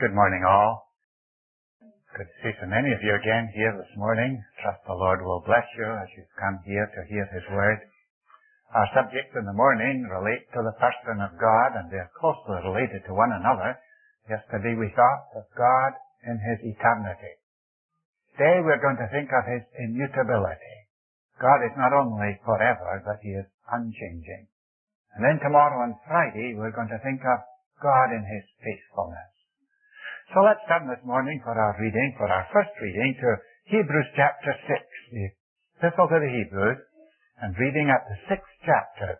Good morning, all. Good to see so many of you again here this morning. Trust the Lord will bless you as you've come here to hear His Word. Our subjects in the morning relate to the person of God, and they're closely related to one another. Yesterday we thought of God in His eternity. Today we're going to think of His immutability. God is not only forever, but He is unchanging. And then tomorrow on Friday we're going to think of God in His faithfulness. So let's turn this morning for our first reading, to Hebrews chapter 6, the Epistle to the Hebrews, and reading at the 6th chapter.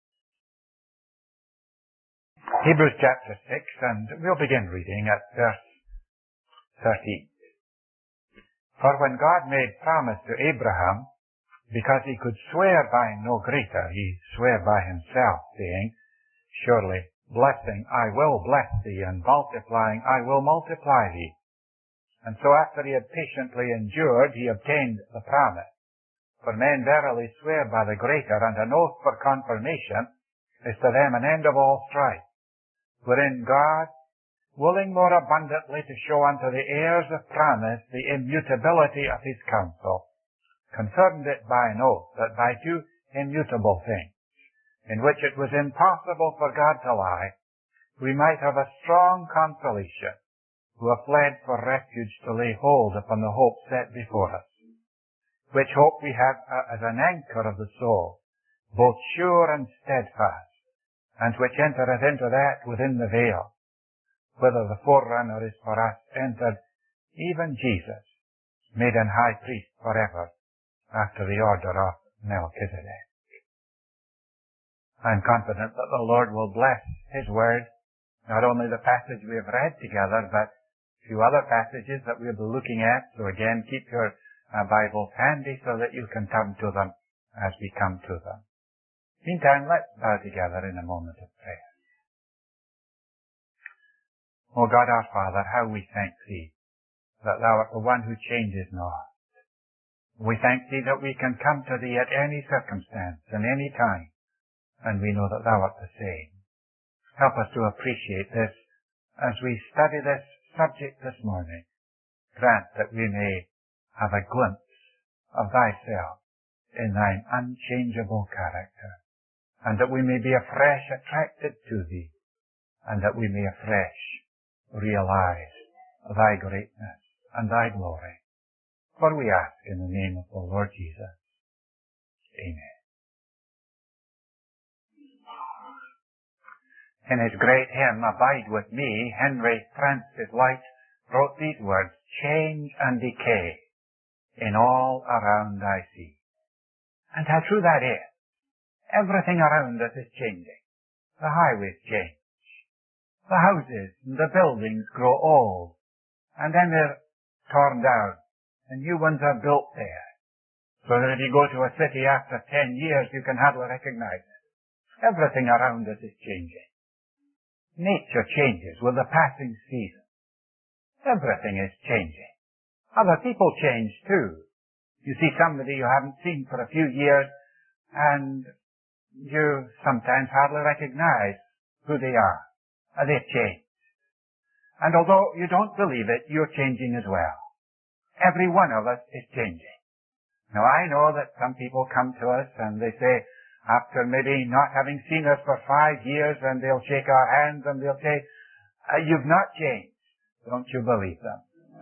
Hebrews chapter 6, and we'll begin reading at verse 13. For when God made promise to Abraham, because he could swear by no greater, he sware by himself, saying, Surely, blessing, I will bless thee, and multiplying, I will multiply thee. And so after he had patiently endured, he obtained the promise. For men verily swear by the greater, and an oath for confirmation is to them an end of all strife, wherein God, willing more abundantly to show unto the heirs of promise the immutability of his counsel, confirmed it by an oath, that by two immutable things, in which it was impossible for God to lie, we might have a strong consolation, who have fled for refuge to lay hold upon the hope set before us, which hope we have as an anchor of the soul, both sure and steadfast, and which entereth into that within the veil, whither the forerunner is for us entered, even Jesus, made an high priest forever, after the order of Melchizedek. I am confident that the Lord will bless His Word, not only the passage we have read together, but a few other passages that we'll be looking at. So again, keep your Bibles handy so that you can turn to them as we come to them. Meantime, let's bow together in a moment of prayer. O God our Father, how we thank Thee that Thou art the one who changes not. We thank Thee that we can come to Thee at any circumstance and any time, and we know that Thou art the same. Help us to appreciate this as we study this subject this morning. Grant that we may have a glimpse of Thyself in Thine unchangeable character, and that we may be afresh attracted to Thee, and that we may afresh realize Thy greatness and Thy glory. For we ask in the name of the Lord Jesus. Amen. In his great hymn, Abide With Me, Henry Francis Lyte wrote these words, Change and decay in all around I see. And how true that is. Everything around us is changing. The highways change. The houses and the buildings grow old, and then they're torn down, and new ones are built there. So that if you go to a city after 10 years, you can hardly recognize it. Everything around us is changing. Nature changes with the passing season. Everything is changing. Other people change too. You see somebody you haven't seen for a few years, and you sometimes hardly recognize who they are. They've changed. And although you don't believe it, you're changing as well. Every one of us is changing. Now I know that some people come to us and they say, after maybe not having seen us for 5 years, and they'll shake our hands and they'll say, You've not changed. Don't you believe them?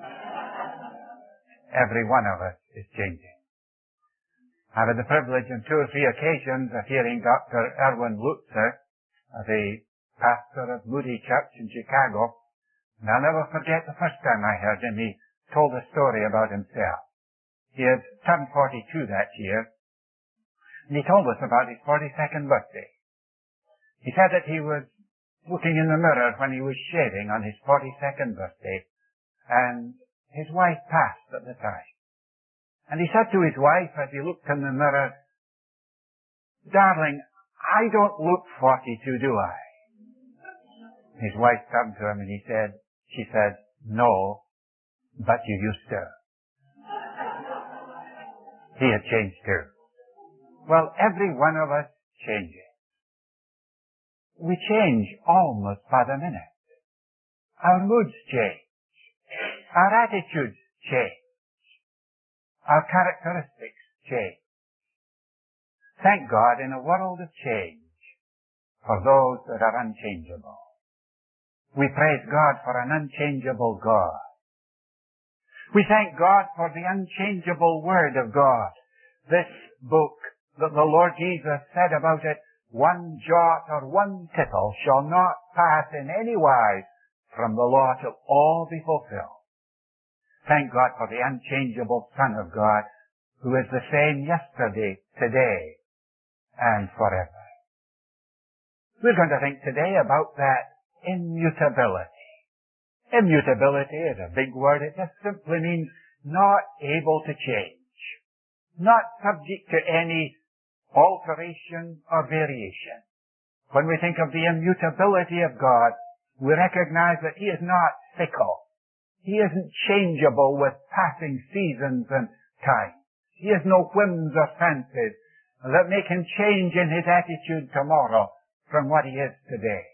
Every one of us is changing. I've had the privilege on 2 or 3 occasions of hearing Dr. Erwin Lutzer, the pastor of Moody Church in Chicago, and I'll never forget the first time I heard him. He told a story about himself. He had turned 42 that year, and he told us about his 42nd birthday. He said that he was looking in the mirror when he was shaving on his 42nd birthday, and his wife passed at the time. And he said to his wife as he looked in the mirror, Darling, I don't look 42, do I? His wife turned to him and she said, No, but you used to. He had changed too. Well, every one of us changes. We change almost by the minute. Our moods change. Our attitudes change. Our characteristics change. Thank God in a world of change for those that are unchangeable. We praise God for an unchangeable God. We thank God for the unchangeable Word of God. This book that the Lord Jesus said about it, one jot or one tittle shall not pass in any wise from the law till all be fulfilled. Thank God for the unchangeable Son of God, who is the same yesterday, today, and forever. We're going to think today about that immutability. Immutability is a big word. It just simply means not able to change, not subject to any alteration or variation. When we think of the immutability of God, we recognize that He is not fickle. He isn't changeable with passing seasons and times. He has no whims or fancies that make Him change in His attitude tomorrow from what He is today.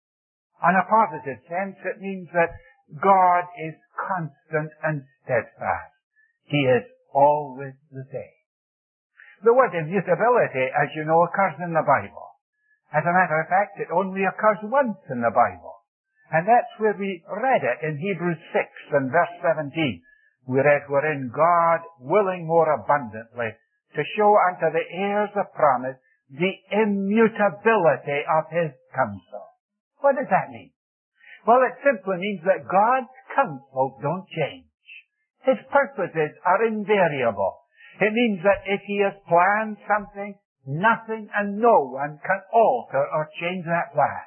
In a positive sense, it means that God is constant and steadfast. He is always the same. The word immutability, as you know, occurs in the Bible. As a matter of fact, it only occurs once in the Bible. And that's where we read it in Hebrews 6 and verse 17. We read, wherein God, willing more abundantly to show unto the heirs of promise the immutability of His counsel. What does that mean? Well, it simply means that God's counsels don't change. His purposes are invariable. It means that if He has planned something, nothing and no one can alter or change that plan.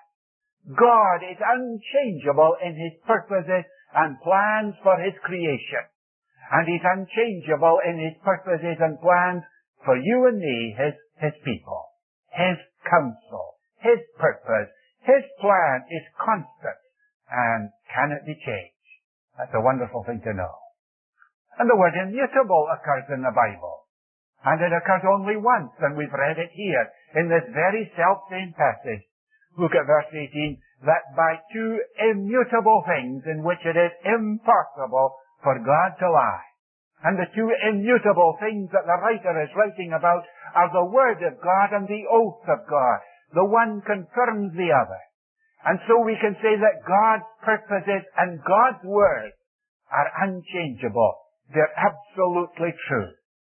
God is unchangeable in His purposes and plans for His creation. And He's unchangeable in His purposes and plans for you and me, His people. His counsel, His purpose, His plan is constant and cannot be changed. That's a wonderful thing to know. And the word immutable occurs in the Bible. And it occurs only once, and we've read it here in this very self-same passage. Look at verse 18, that by two immutable things in which it is impossible for God to lie. And the two immutable things that the writer is writing about are the Word of God and the oath of God. The one confirms the other. And so we can say that God's purposes and God's Word are unchangeable. They're absolutely true.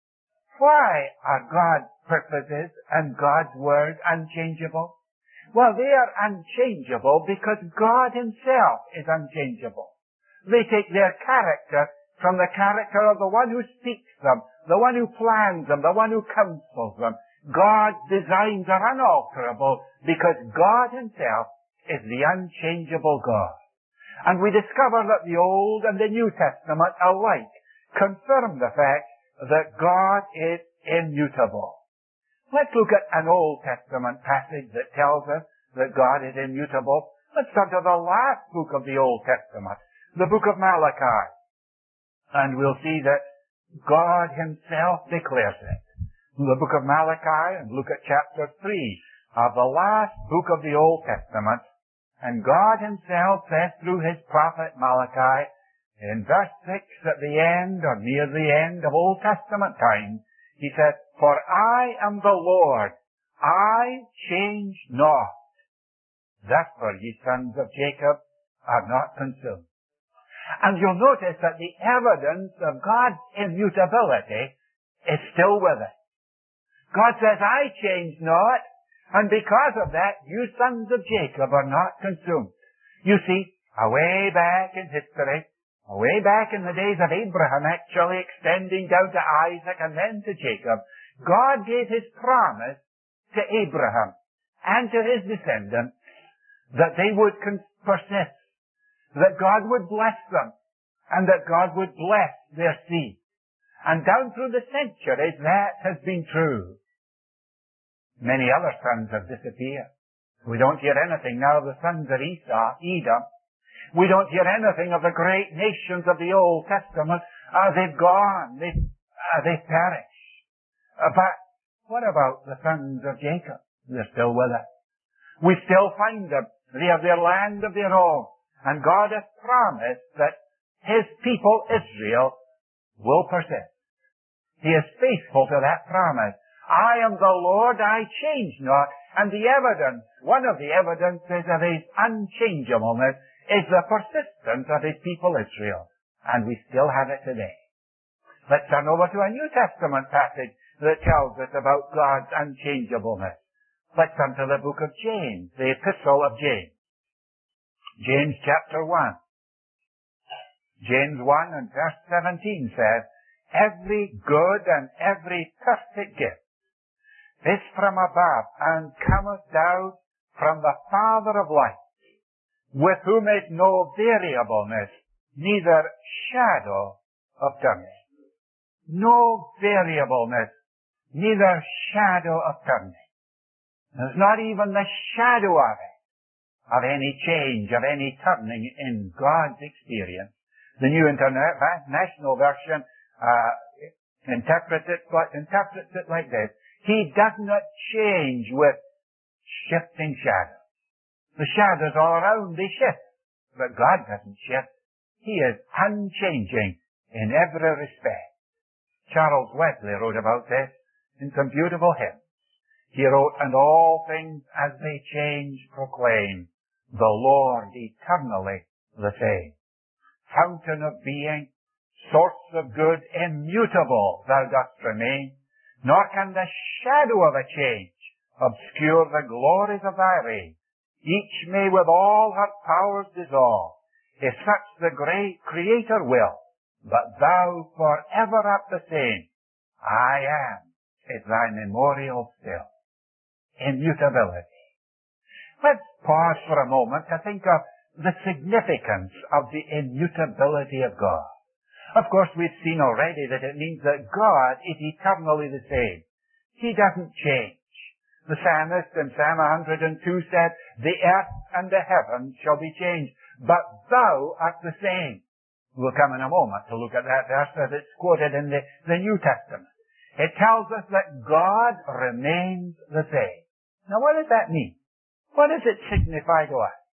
Why are God's purposes and God's Word unchangeable? Well, they are unchangeable because God Himself is unchangeable. They take their character from the character of the one who speaks them, the one who plans them, the one who counsels them. God's designs are unalterable because God Himself is the unchangeable God. And we discover that the Old and the New Testament alike confirm the fact that God is immutable. Let's look at an Old Testament passage that tells us that God is immutable. Let's turn to the last book of the Old Testament, the book of Malachi. And we'll see that God Himself declares it. The book of Malachi, and look at chapter 3 of the last book of the Old Testament. And God Himself says through His prophet Malachi, in verse 6 at the end, or near the end of Old Testament times, He says, for I am the Lord, I change not. Therefore ye sons of Jacob are not consumed. And you'll notice that the evidence of God's immutability is still with us. God says, I change not, and because of that, you sons of Jacob are not consumed. You see, away back in history, away back in the days of Abraham, actually extending down to Isaac and then to Jacob, God gave His promise to Abraham and to his descendants that they would persist, that God would bless them, and that God would bless their seed. And down through the centuries, that has been true. Many other sons have disappeared. We don't hear anything now of the sons of Edom. We don't hear anything of the great nations of the Old Testament. They've gone. They've perished. But what about the sons of Jacob? They're still with us. We still find them. They have their land of their own. And God has promised that His people, Israel, will persist. He is faithful to that promise. I am the Lord, I change not. And the evidence, one of the evidences of His unchangeableness is the persistence of His people Israel. And we still have it today. Let's turn over to a New Testament passage that tells us about God's unchangeableness. Let's turn to the book of James, the epistle of James. James chapter 1. James 1 and verse 17 says, every good and every perfect gift is from above and cometh down from the Father of lights, with whom is no variableness, neither shadow of turning. No variableness, neither shadow of turning. There's not even the shadow of it, of any change, of any turning in God's experience. The New International Version interprets it like this. He does not change with shifting shadows. The shadows all around, they shift. But God doesn't shift. He is unchanging in every respect. Charles Wesley wrote about this in some beautiful hymns. He wrote, and all things as they change proclaim, the Lord eternally the same. Fountain of being, source of good, immutable thou dost remain, nor can the shadow of a change obscure the glories of thy reign. Each may with all her powers dissolve, if such the great Creator will, but thou forever art the same. I am is thy memorial still. Immutability. Let's pause for a moment to think of the significance of the immutability of God. Of course, we've seen already that it means that God is eternally the same. He doesn't change. The psalmist in Psalm 102 said, the earth and the heavens shall be changed, but thou art the same. We'll come in a moment to look at that verse as it's quoted in the New Testament. It tells us that God remains the same. Now what does that mean? What does it signify to us?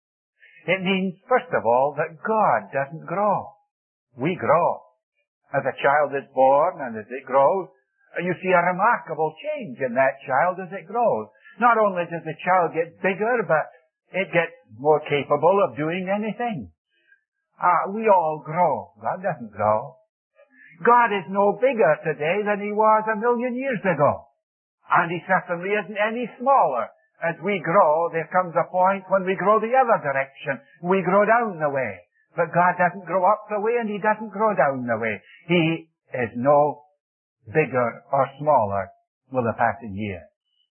It means, first of all, that God doesn't grow. We grow. As a child is born and as it grows, you see a remarkable change in that child as it grows. Not only does the child get bigger, but it gets more capable of doing anything. We all grow. God doesn't grow. God is no bigger today than He was 1,000,000 years ago. And He certainly isn't any smaller. As we grow, there comes a point when we grow the other direction. We grow down the way. But God doesn't grow up the way and He doesn't grow down the way. He is no bigger or smaller with the passing years.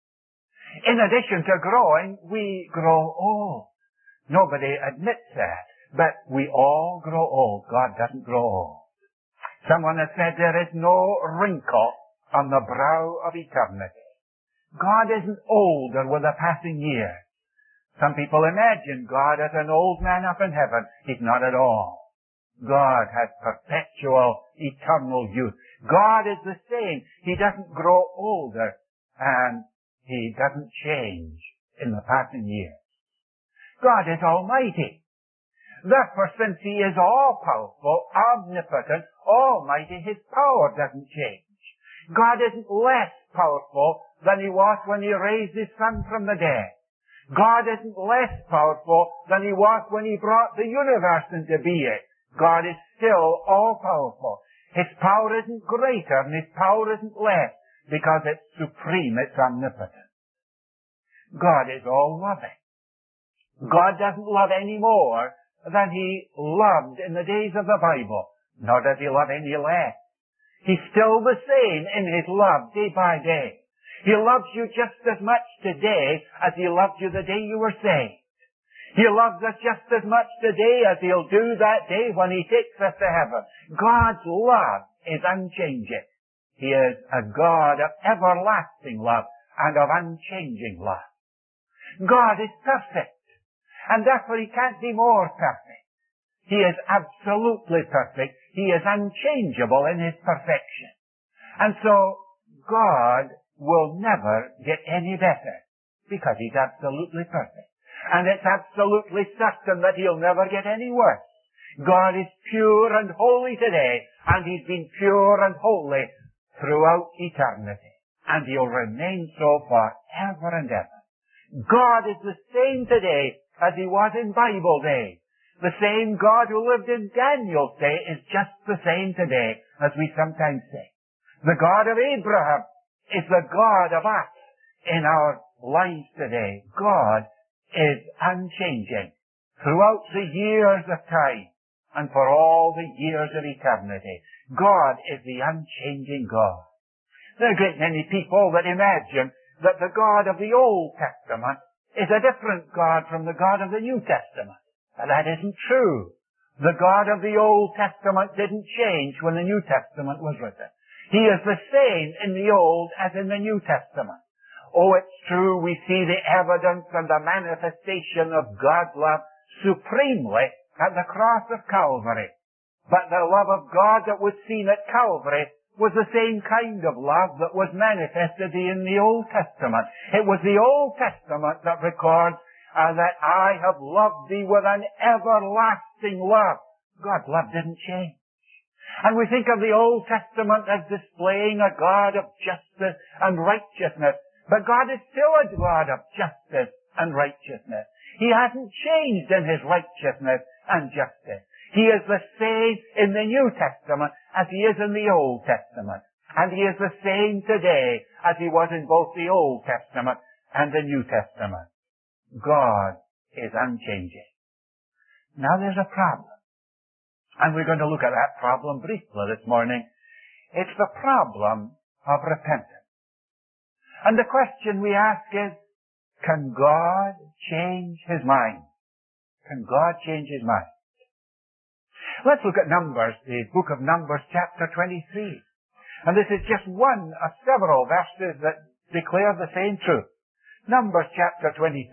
In addition to growing, we grow old. Nobody admits that, but we all grow old. God doesn't grow old. Someone has said there is no wrinkle on the brow of eternity. God isn't older with the passing years. Some people imagine God as an old man up in heaven. He's not at all. God has perpetual, eternal youth. God is the same. He doesn't grow older, and He doesn't change in the passing years. God is almighty. Therefore, since He is all-powerful, omnipotent, almighty, His power doesn't change. God isn't less powerful than He was when He raised His Son from the dead. God isn't less powerful than He was when He brought the universe into being. God is still all-powerful. His power isn't greater and His power isn't less because it's supreme, it's omnipotent. God is all-loving. God doesn't love any more than He loved in the days of the Bible, nor does He love any less. He's still the same in His love day by day. He loves you just as much today as He loved you the day you were saved. He loves us just as much today as He'll do that day when He takes us to heaven. God's love is unchanging. He is a God of everlasting love and of unchanging love. God is perfect, and therefore He can't be more perfect. He is absolutely perfect. He is unchangeable in His perfection. And so, God will never get any better because He's absolutely perfect. And it's absolutely certain that he'll never get any worse. God is pure and holy today, and he's been pure and holy throughout eternity. And he'll remain so forever and ever. God is the same today as he was in Bible days. The same God who lived in Daniel's day is just the same today, as we sometimes say. The God of Abraham is the God of us in our lives today. God is unchanging throughout the years of time and for all the years of eternity. God is the unchanging God. There are a great many people that imagine that the God of the Old Testament is a different God from the God of the New Testament. And that isn't true. The God of the Old Testament didn't change when the New Testament was written. He is the same in the Old as in the New Testament. Oh, it's true, we see the evidence and the manifestation of God's love supremely at the cross of Calvary. But the love of God that was seen at Calvary was the same kind of love that was manifested in the Old Testament. It was the Old Testament that records that I have loved thee with an everlasting love. God's love didn't change. And we think of the Old Testament as displaying a God of justice and righteousness. But God is still a God of justice and righteousness. He hasn't changed in his righteousness and justice. He is the same in the New Testament as he is in the Old Testament. And he is the same today as he was in both the Old Testament and the New Testament. God is unchanging. Now there's a problem. And we're going to look at that problem briefly this morning. It's the problem of repentance. And the question we ask is, can God change his mind? Can God change his mind? Let's look at Numbers, the book of Numbers, chapter 23. And this is just one of several verses that declare the same truth. Numbers chapter 23.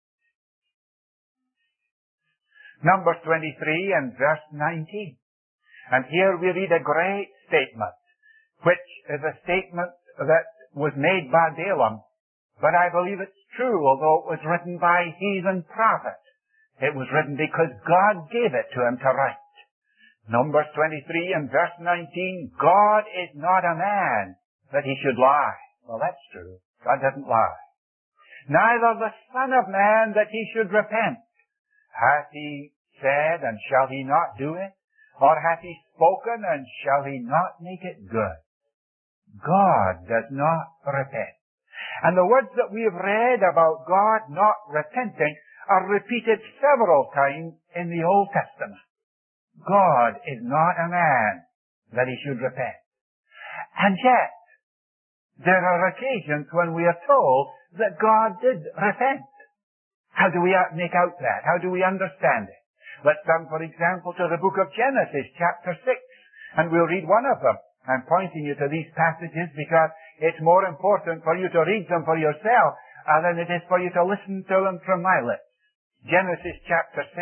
Numbers 23 and verse 19. And here we read a great statement, which is a statement that was made by Balaam. But I believe it's true, although it was written by heathen prophet. It was written because God gave it to him to write. Numbers 23 and verse 19, God is not a man that he should lie. Well, that's true. God doesn't lie. Neither the Son of Man that he should repent. Hath he said, and shall he not do it? Or hath he spoken, and shall he not make it good? God does not repent. And the words that we have read about God not repenting are repeated several times in the Old Testament. God is not a man that he should repent. And yet, there are occasions when we are told that God did repent. How do we make out that? How do we understand it? Let's turn, for example, to the book of Genesis, chapter 6, and we'll read one of them. I'm pointing you to these passages because it's more important for you to read them for yourself than it is for you to listen to them from my lips. Genesis chapter 6.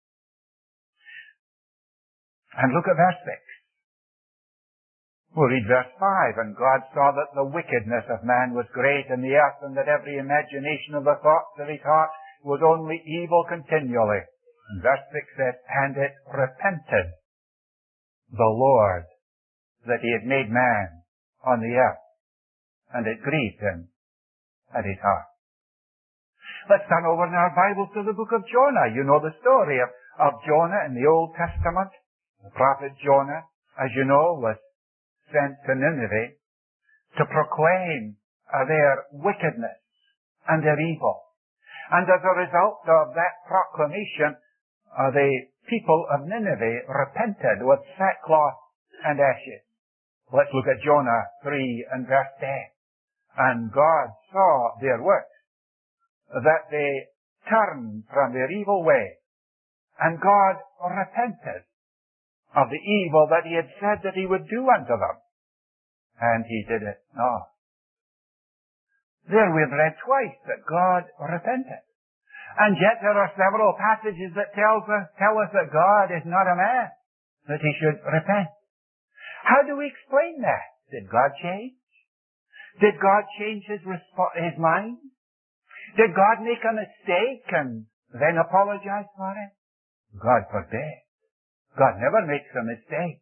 And look at verse 6. We'll read verse 5. And God saw that the wickedness of man was great in the earth, and that every imagination of the thoughts of his heart was only evil continually. And verse 6 says, and it repented the Lord that he had made man on the earth, and it grieved him at his heart. Let's turn over in our Bibles to the book of Jonah. You know the story of Jonah in the Old Testament. The prophet Jonah, as you know, was sent to Nineveh to proclaim their wickedness and their evil. And as a result of that proclamation, the people of Nineveh repented with sackcloth and ashes. Let's look at Jonah 3 and verse 10. And God saw their works, that they turned from their evil way, and God repented of the evil that he had said that he would do unto them. And he did it not. There we've read twice that God repented. And yet there are several passages that tell us that God is not a man, that he should repent. How do we explain that? Did God change? Did God change his mind? Did God make a mistake and then apologize for it? God forbid. God never makes a mistake.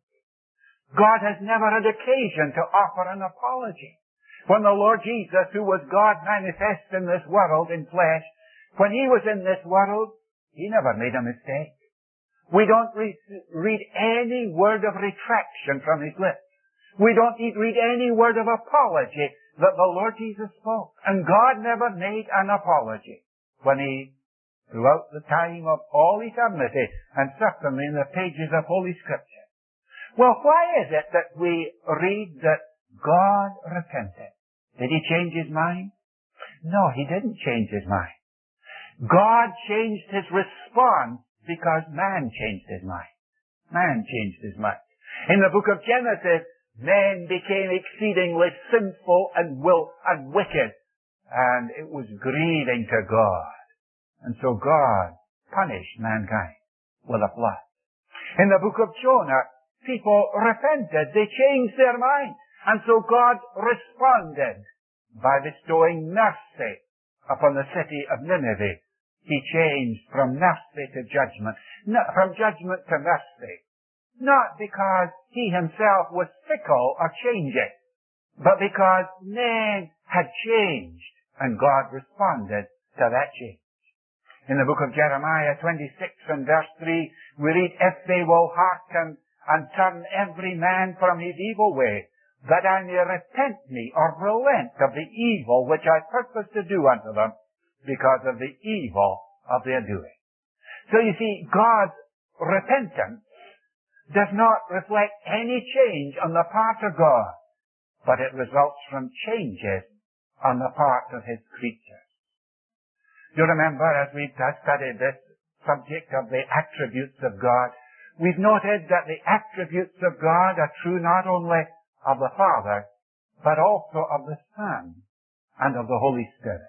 God has never had occasion to offer an apology. When the Lord Jesus, who was God manifest in this world in flesh, when He was in this world, He never made a mistake. We don't read any word of retraction from His lips. We don't read any word of apology that the Lord Jesus spoke. And God never made an apology when He, throughout the time of all eternity, and certainly in the pages of Holy Scripture. Well, why is it that we read that God repented? Did He change His mind? No, He didn't change His mind. God changed His response because man changed his mind. Man changed his mind. In the book of Genesis, men became exceedingly sinful and wicked, and it was grieving to God. And so God punished mankind with a flood. In the book of Jonah, people repented. They changed their mind. And so God responded by bestowing mercy upon the city of Nineveh. He changed from mercy to judgment, from judgment to mercy. Not because He Himself was fickle or changing, but because men had changed and God responded to that change. In the book of Jeremiah 26 and verse 3, we read, "If they will hearken and turn every man from his evil way, that I may repent me or relent of the evil which I purpose to do unto them, because of the evil of their doing." So you see, God's repentance does not reflect any change on the part of God, but it results from changes on the part of His creatures. You remember, as we've studied this subject of the attributes of God, we've noted that the attributes of God are true not only of the Father, but also of the Son and of the Holy Spirit.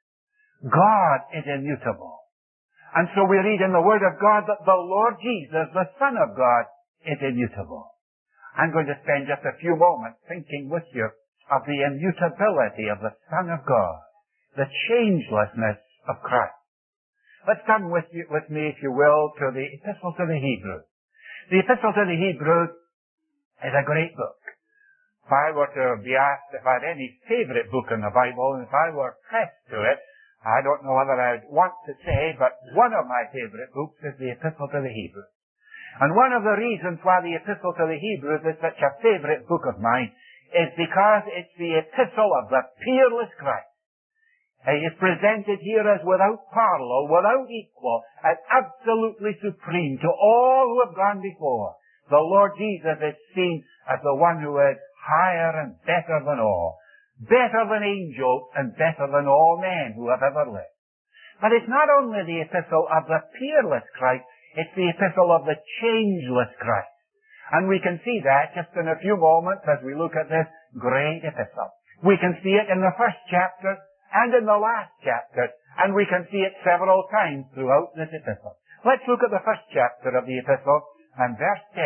God is immutable. And so we read in the Word of God that the Lord Jesus, the Son of God, is immutable. I'm going to spend just a few moments thinking with you of the immutability of the Son of God, the changelessness of Christ. Let's turn with me, if you will, to the Epistle to the Hebrews. The Epistle to the Hebrews is a great book. If I were to be asked if I had any favorite book in the Bible, and if I were pressed to it, I don't know whether I'd want to say, but one of my favorite books is the Epistle to the Hebrews. And one of the reasons why the Epistle to the Hebrews is such a favorite book of mine is because it's the epistle of the peerless Christ. He is presented here as without parallel, without equal, as absolutely supreme to all who have gone before. The Lord Jesus is seen as the one who is higher and better than all, better than angels and better than all men who have ever lived. But it's not only the epistle of the peerless Christ, it's the epistle of the changeless Christ. And we can see that just in a few moments as we look at this great epistle. We can see it in the first chapter and in the last chapter, and we can see it several times throughout this epistle. Let's look at the first chapter of the epistle and verse 10.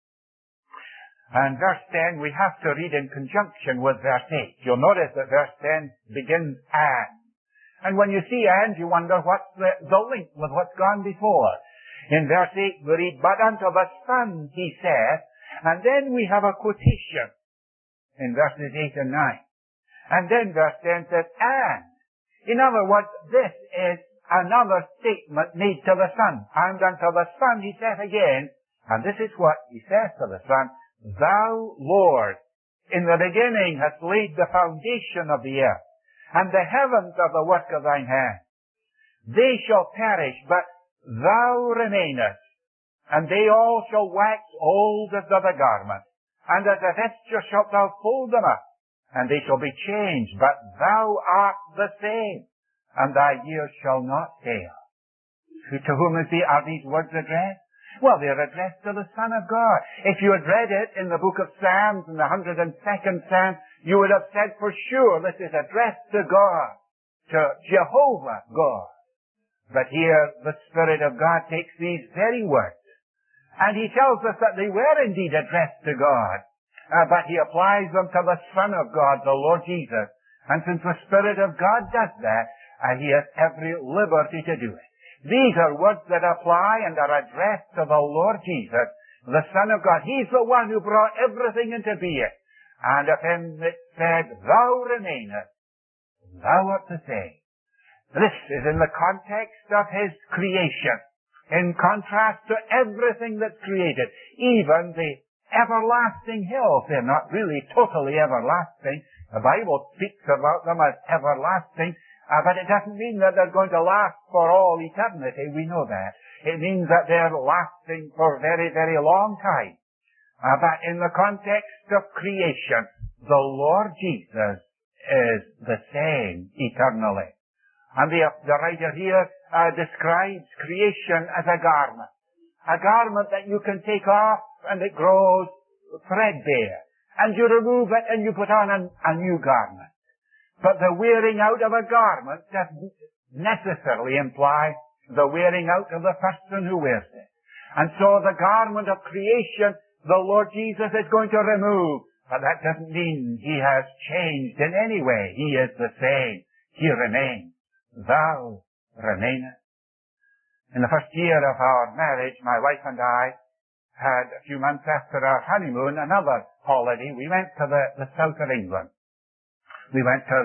And verse 10 we have to read in conjunction with verse 8. You'll notice that verse 10 begins "and." And when you see "and," you wonder what's the link with what's gone before. In verse 8 we read, "But unto the Son He saith," and then we have a quotation in verses 8 and 9. And then verse 10 says, "and." In other words, this is another statement made to the Son. "And unto the Son He saith again," and this is what He says to the Son, "Thou, Lord, in the beginning hast laid the foundation of the earth, and the heavens are the work of Thine hand. They shall perish, but Thou remainest, and they all shall wax old as doth a garment, and as a vesture shalt Thou fold them up, and they shall be changed, but Thou art the same, and Thy years shall not fail." To whom are these words addressed? Well, they're addressed to the Son of God. If you had read it in the book of Psalms, in the 102nd Psalm, you would have said for sure this is addressed to God, to Jehovah God. But here the Spirit of God takes these very words, and He tells us that they were indeed addressed to God, but He applies them to the Son of God, the Lord Jesus. And since the Spirit of God does that, He has every liberty to do it. These are words that apply and are addressed to the Lord Jesus, the Son of God. He's the one who brought everything into being. And of him it said, Thou remainest, thou art the same. This is in the context of his creation, in contrast to everything that's created, even the everlasting hills. They're not really totally everlasting. The Bible speaks about them as everlasting, but it doesn't mean that they're going to last for all eternity. We know that. It means that they're lasting for a very, very long time. But in the context of creation, the Lord Jesus is the same eternally. And the writer here describes creation as a garment that you can take off and it grows threadbare. And you remove it and you put on a new garment. But the wearing out of a garment doesn't necessarily imply the wearing out of the person who wears it. And so the garment of creation, the Lord Jesus is going to remove. But that doesn't mean he has changed in any way. He is the same. He remains. Thou remainest. In the first year of our marriage, my wife and I had, a few months after our honeymoon, another holiday. We went to the south of England. We went to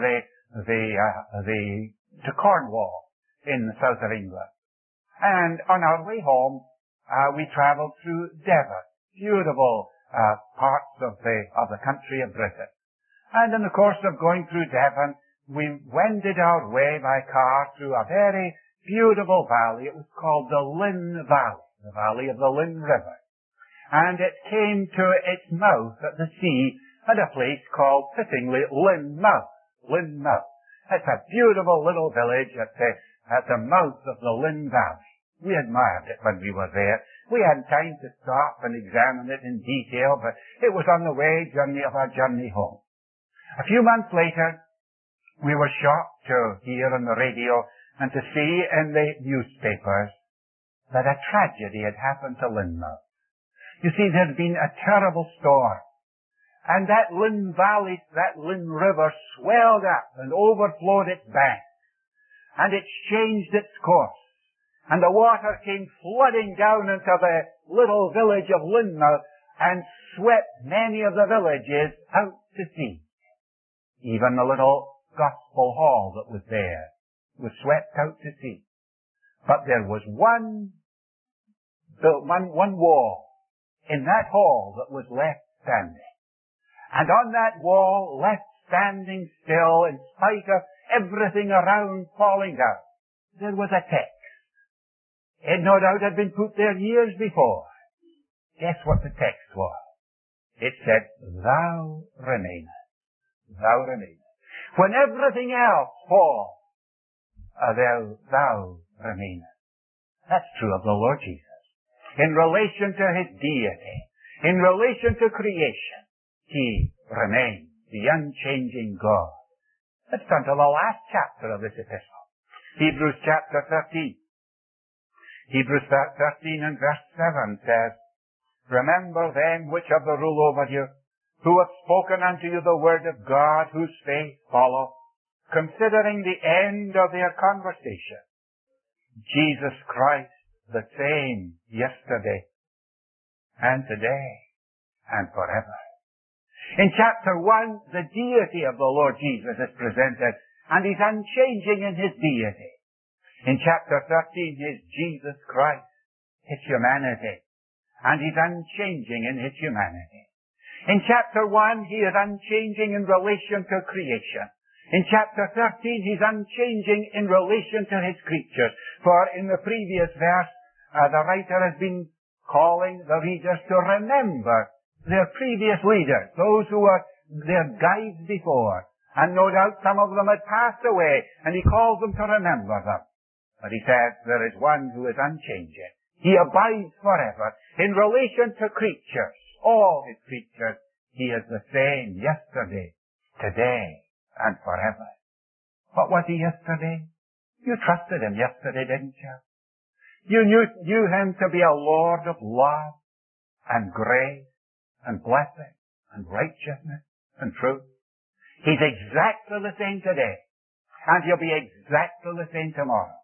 to Cornwall in the south of England. And on our way home, we travelled through Devon, beautiful parts of the country of Britain. And in the course of going through Devon, we wended our way by car through a very beautiful valley. It was called the Lynn Valley, the valley of the Lynn River. And it came to its mouth at the sea at a place called, fittingly, Lynmouth. Lynmouth. It's a beautiful little village at the mouth of the Lynn Valley. We admired it when we were there. We hadn't time to stop and examine it in detail, but it was on the journey of our journey home. A few months later, we were shocked to hear on the radio and to see in the newspapers that a tragedy had happened to Lynmouth. You see, there had been a terrible storm. And that Lynn Valley, that Lynn River swelled up and overflowed its banks. And it changed its course. And the water came flooding down into the little village of Lynmouth and swept many of the villages out to sea. Even the little gospel hall that was there was swept out to sea. But there was one wall in that hall that was left standing. And on that wall, left standing still, in spite of everything around falling down, there was a text. It no doubt had been put there years before. Guess what the text was? It said, Thou remainest. Thou remainest. When everything else falls, thou remainest. That's true of the Lord Jesus. In relation to his deity, in relation to creation, he remains the unchanging God. Let's turn to the last chapter of this epistle. Hebrews chapter 13. Hebrews 13 and verse 7 says, Remember them which have the rule over you, who have spoken unto you the word of God, whose faith follow, considering the end of their conversation. Jesus Christ, the same yesterday and today and forever. In chapter 1, the deity of the Lord Jesus is presented, and he's unchanging in his deity. In chapter 13 is Jesus Christ, his humanity, and he's unchanging in his humanity. In chapter 1, he is unchanging in relation to creation. In chapter 13, he's unchanging in relation to his creatures. For in the previous verse, the writer has been calling the readers to remember their previous leaders, those who were their guides before. And no doubt some of them had passed away, and he calls them to remember them. But he says there is one who is unchanging. He abides forever. In relation to creatures, all his creatures, he is the same yesterday, today, and forever. What was he yesterday? You trusted him yesterday, didn't you? You knew him to be a Lord of love and grace and blessing and righteousness and truth. He's exactly the same today, and he'll be exactly the same tomorrow.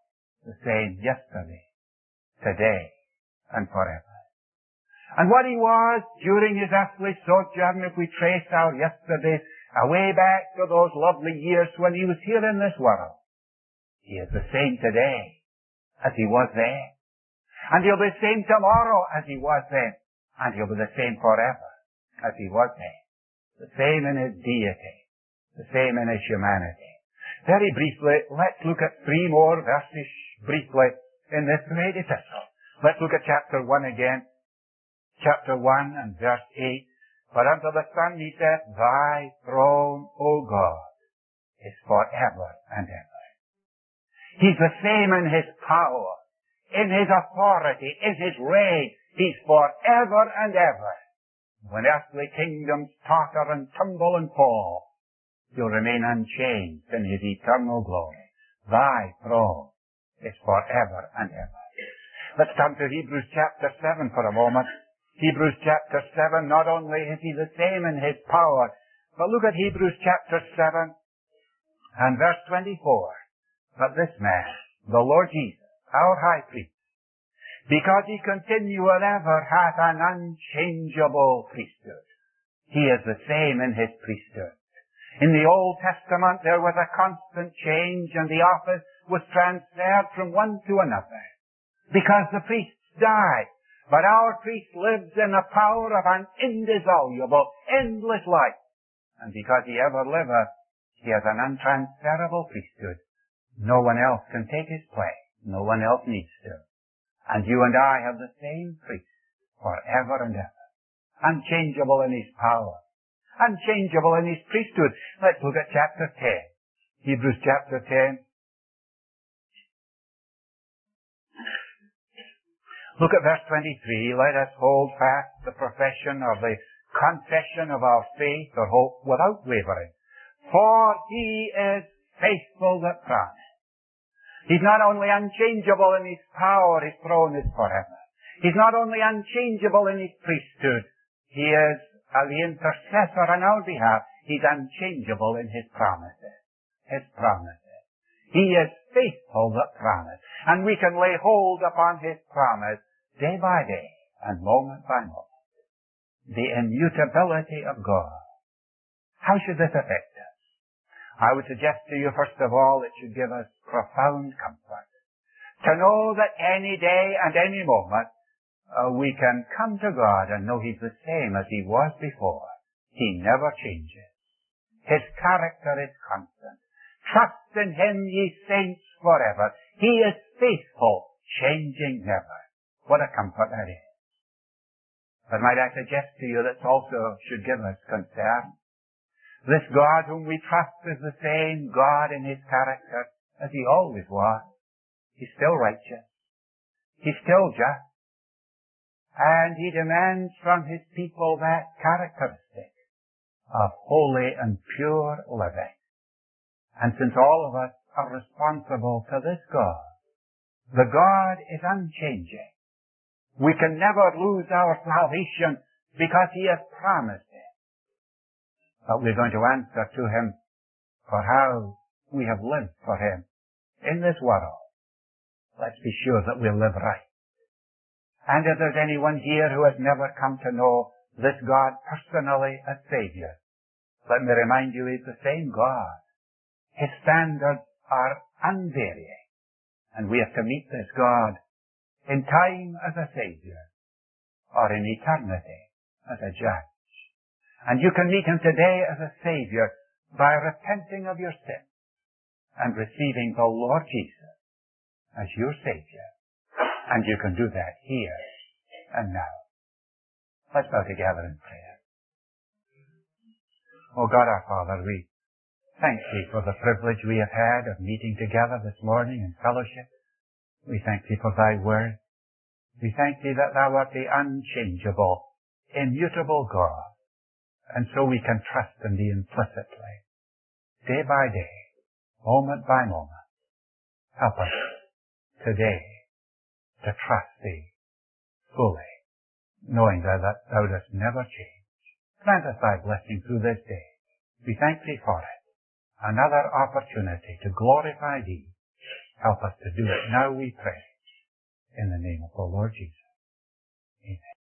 the same yesterday, today, and forever. And what he was during his earthly sojourn, if we trace our yesterdays away back to those lovely years when he was here in this world, he is the same today as he was then. And he'll be the same tomorrow as he was then. And he'll be the same forever as he was then. The same in his deity. The same in his humanity. Very briefly, let's look at 3 more verses briefly in this great epistle. Let's look at chapter 1 again. Chapter 1 and verse 8. For unto the Son he saith, Thy throne, O God, is forever and ever. He's the same in his power, in his authority, in his reign. He's forever and ever. When earthly kingdoms totter and tumble and fall, he'll remain unchanged in his eternal glory. Thy throne is forever and ever. Let's turn to Hebrews chapter 7 for a moment. Hebrews chapter 7, not only is he the same in his power, but look at Hebrews chapter 7 and verse 24. But this man, the Lord Jesus, our high priest, because he continual ever hath an unchangeable priesthood. He is the same in his priesthood. In the Old Testament there was a constant change and the office was transferred from one to another because the priests died. But our priest lives in the power of an indissoluble, endless life. And because he ever liveth, he has an untransferable priesthood. No one else can take his place. No one else needs to. And you and I have the same priest forever and ever. Unchangeable in his power. Unchangeable in his priesthood. Let's look at chapter 10. Hebrews chapter 10. Look at verse 23. Let us hold fast the profession or the confession of our faith or hope without wavering. For he is faithful that promised. He's not only unchangeable in his power, his throne is forever. He's not only unchangeable in his priesthood, he is the intercessor on our behalf. He's unchangeable in his promises. His promises. He is faithful that promised. And we can lay hold upon his promise day by day and moment by moment. The immutability of God. How should this affect us? I would suggest to you, first of all, it should give us profound comfort. To know that any day and any moment we can come to God and know he's the same as he was before. He never changes. His character is constant. Trust in him, ye saints, forever. He is faithful, changing never. What a comfort that is. But might I suggest to you that also should give us concern. This God whom we trust is the same God in his character as he always was. He's still righteous. He's still just. And he demands from his people that characteristic of holy and pure living. And since all of us are responsible to this God, the God is unchanging. We can never lose our salvation because he has promised it. But we're going to answer to him for how we have lived for him in this world. Let's be sure that we'll live right. And if there's anyone here who has never come to know this God personally as Savior, let me remind you he's the same God. His standards are unvarying. And we have to meet this God in time as a Savior or in eternity as a Judge. And you can meet him today as a Savior by repenting of your sin and receiving the Lord Jesus as your Savior. And you can do that here and now. Let's bow together in prayer. Oh God our Father, we thank thee for the privilege we have had of meeting together this morning in fellowship. We thank thee for thy word. We thank thee that thou art the unchangeable, immutable God. And so we can trust in thee implicitly, day by day, moment by moment. Help us today to trust thee fully, knowing that thou dost never change. Grant us thy blessing through this day. We thank thee for it. Another opportunity to glorify thee Help us to do it now, we pray. In the name of the Lord Jesus. Amen.